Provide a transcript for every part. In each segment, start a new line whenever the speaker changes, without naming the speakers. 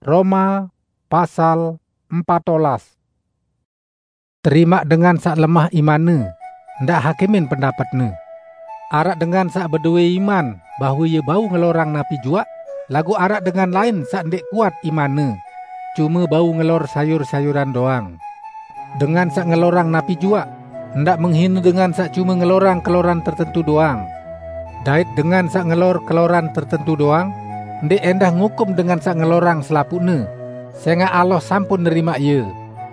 Roma pasal 14. Terima dengan sak lemah imanne, ndak hakimin pendapatne. Arak dengan sak berdua iman bahawa ia bau ngelorang napi juak, lagu arak dengan lain sak ndek kuat imanne, cuma bau ngelor sayur-sayuran doang. Dengan sak ngelorang napi juak, ndak menghina dengan sak cuma ngelorang keloran tertentu doang. Dait dengan sak ngelor keloran tertentu doang, ndek endah ngukum dengan sak ngelorang selapune, sehingga Allah sampun nerima ia.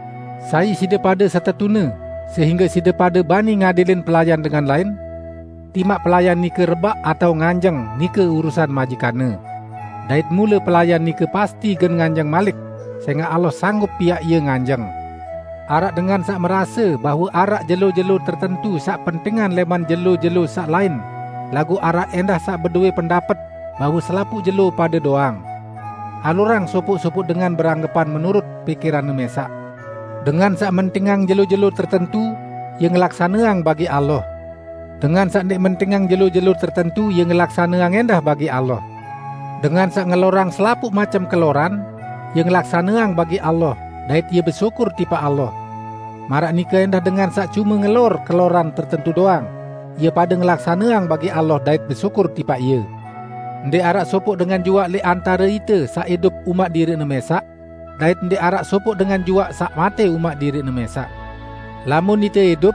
Saya sida pada setetune, sehingga sida pada bani ngadilin pelayan dengan lain. Timak pelayan ni ke rebak atau nganjeng ni ke urusan majikane. Dait mula pelayan ni ke pasti gen nganjeng malik, sehingga Allah sanggup pihak ia nganjeng. Arak dengan sak merasa bahawa arak jelo-jelo tertentu sak pentingan leman jelo-jelo sak lain, lagu arak endah sak berdua pendapat bahawa selapu jelo pada doang. Alurang sopuk-sopuk dengan beranggapan menurut pikiran mesak. Dengan sak mentingang jelo-jelo tertentu yang ngelaksaneang bagi Allah. Dengan sak nek mentingang jelo-jelo tertentu yang ngelaksaneang endah bagi Allah. Dengan sak ngelorang selapuk macam keloran yang ngelaksaneang bagi Allah, dait ia bersyukur tipa Allah. Marak nika endah dengan sak cuma ngelor keloran tertentu doang, ia pada ngelaksaneang bagi Allah dait bersyukur tipa ia. Ndek arak sopuk dengan juak le antara ita sak hidup umat diri nemesak, dait ndek arak sopuk dengan juak sak mate umat diri nemesak. Lamun ita hidup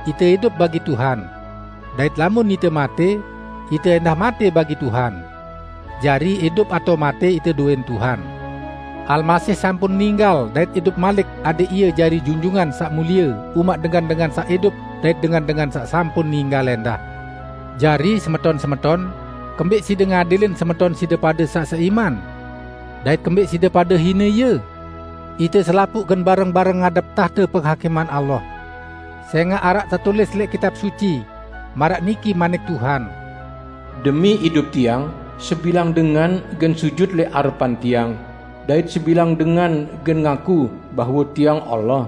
bagi Tuhan. Dait lamun ita mate endah mate bagi Tuhan. Jari hidup atau mate ita duin Tuhan. Almasih sampun ninggal dait hidup malik adik ia jari junjungan sak mulia umat dengan sak hidup dait dengan sak sampun ninggal endah. Jari semeton-semeton, kembik sida ngadilin semeton sida pada sak seiman. Dait kembik sida pada hina ye. Ita selapuk gen bareng-bareng ngadap tahta penghakiman Allah. Sehingga arak tertulis lek kitab suci, marak niki manik Tuhan.
Demi hidup tiang, sebilang dengan gen sujud lek arepan tiang, dait sebilang dengan gen ngaku bahawa tiang Allah.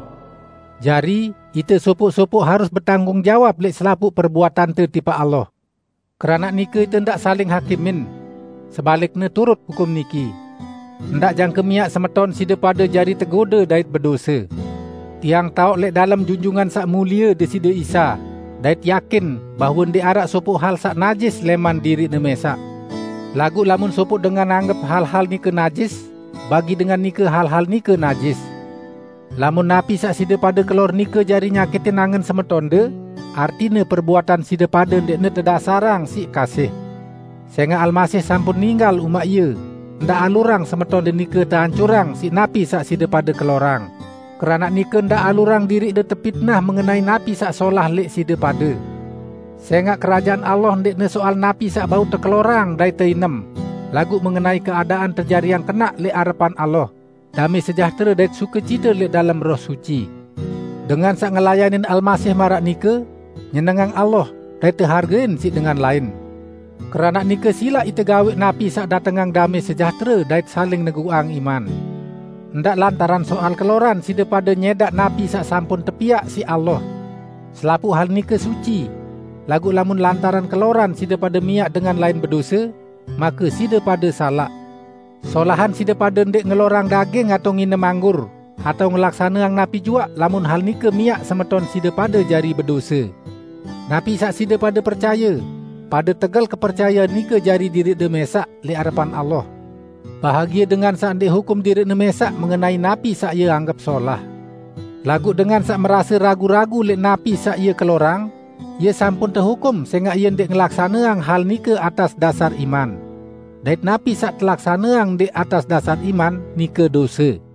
Jari, ita sopuk-sopuk harus bertanggung jawab lek selapuk perbuatan tertipa Allah. Kerana nika ita ndak saling hakimin, sebaliknya turut hukum niki. Ndak jangka miak semeton sida pada jari tergoda dait berdosa. Tiang tahu lek dalam junjungan sak mulia de sida Isa, dait yakin bahawa ndek arak sopuk hal sak najis leman diri nemesak. Lagu lamun sopuk dengan anggap hal-hal ni ke najis, bagi dengan ni ke hal-hal ni ke najis. Lamun napi sak sida pada kelor ni ke jari nyakitin angen semeton de, artinya perbuatan sida pada ndekne terdasarang si kasih. Sehingga Almasih sampun ninggal umat ia, ndak alurang semeton de ni ke terhancurang si napi sak sida pada kelorang. Kerana ni ke ndak alurang diri de terpitnah mengenai napi sak solah lek sida pada. Sehingga kerajaan Allah ndekne soal napi sak bau terkelorang dai teinem. Lagu mengenai keadaan terjadi yang kena lek harapan Allah. Damai sejahtera dan sukacita lek dalam roh suci. Dengan sak ngelayanin Almasih marak nika, nyenengang Allah dan terhargain si dengan lain. Kerana nika sila ita gawe napi sak datengang damai sejahtera dan saling neguang iman. Ndak lantaran soal keloran sida pada nyedak napi sak sampun tepiak si Allah. Selapu hal nika suci. Lagu lamun lantaran keloran sida pada miak dengan lain berdosa, maka sida pada salah. Solahan sida pada ndek ngelorang daging atau nginem anggur atau ngelaksanaang napi juak, lamun hal ni ke miak semeton sida pada jari berdosa. Napi sak sida pada percaya, pada tegal kepercayaan ni ke jari diri de mesak li harapan Allah. Bahagia dengan sak ndek hukum diri de mesak mengenai napi sak ia anggap solah. Lagu dengan sak merasa ragu-ragu li napi sak ia kelorang, ia sampun terhukum sehingga ia ndek ngelaksanaang hal ni ke atas dasar iman. Dait napi sak telaksaneang di atas dasar iman ni ke dosa.